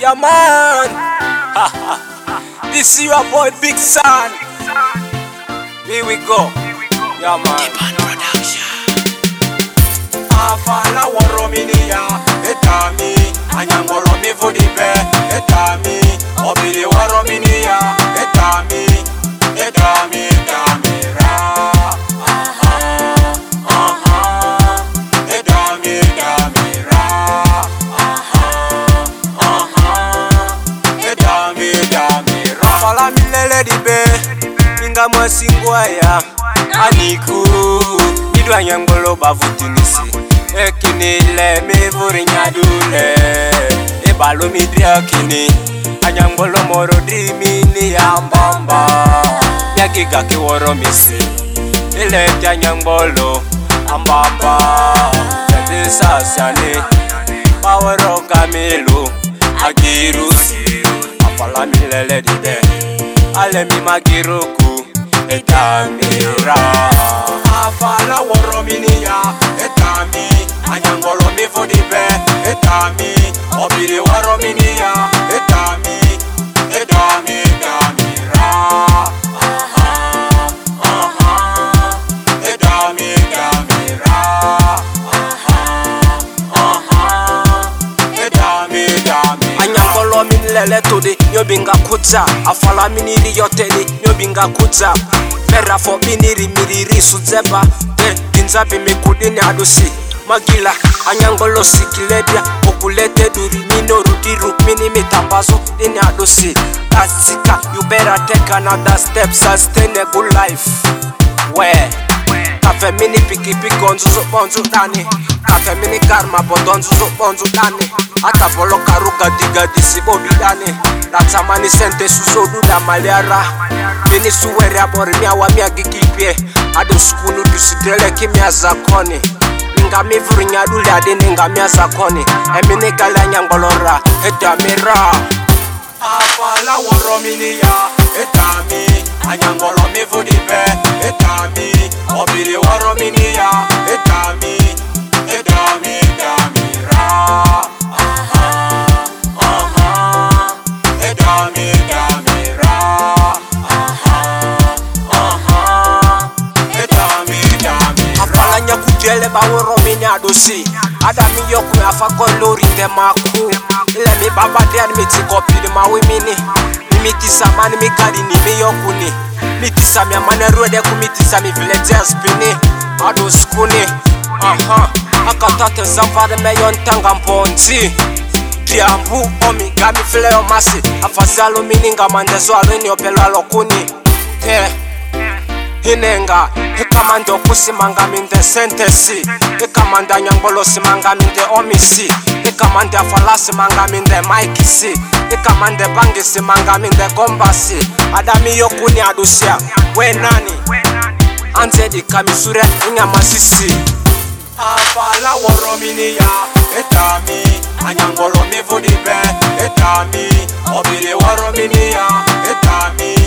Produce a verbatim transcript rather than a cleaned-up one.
Yeah, man. This is your boy Big Son. Here we go. Yeah, man. Depan Production. Afala worominia etami anyangolo mivodibe etami obili worominia etami etami damira aha aha etami damira aha aha etami damira fala milele dibe inga mwasingwaya aniku idwa nyangolo bavutinisi ekini le me vurinya dule e balo mi driakini anyangolo moro drimini ambamba yagiga ki woro misi ile anyangolo ambamba tete sasane pawero kamelo agiru afala mi lele dide ale mi magiruku etamira afala woro minia etami anyangolo mi fodibe etami obiri waro minia etami etami damira aha aha etami damira aha aha etami damira anyangolo min lele todi nyobinga kuta afala miniri yoteli nyobinga kuta Mera fo biniri miriri suzeba Eh, dinzabi mikudini adusi Magila, anyangolo sikiledia Okulete duri mino rudiru Mini mitambazo dini adusi Kasika, you better take another step Sustain a good life Where? Kafe mini piki piki onzuzo bonzu dani Kafe mini karma bodonzuzo bonzu dani Ata bolo karuga diga disi bodu dani Ratamani sente suzo duda maliara Dini suwere abori miawa mia gikipye Ado skunu dusidele kimia zakoni Nga mivuri nyadule adini nga mia zakoni Emini gala nyangolora edamira Afala woro minia etami Anyangolo mivuribe etami Obiri woro minia etami Etami damira Aha aha Etami damira Kujele ba woro mini adosi Adami yoku me afako lori temaku Ile mi baba dian mi tikopi di mawi mini Mi tisa mani mi kadi ni mi yoku ni Mi tisa mi amane ruede ku mi tisa mi villagers pini Ados kuni Aha Akatate zamfare me yon tanga mponti Diambu omi gami fileo masi Afasalo mini nga mandezo alini opelo alokuni Eh Hinenga, hikamando kusimanga minde sentesi Hikamanda nyangolo simanga minde omisi Hikamanda falasi manga minde maikisi Hikamande bangi simanga minde gombasi Adami yokuni adusia, we nani Anzedi kamisure inga masisi Afala woro minia, etami Anyangolo mivodibe, etami Obiri woro minia, etami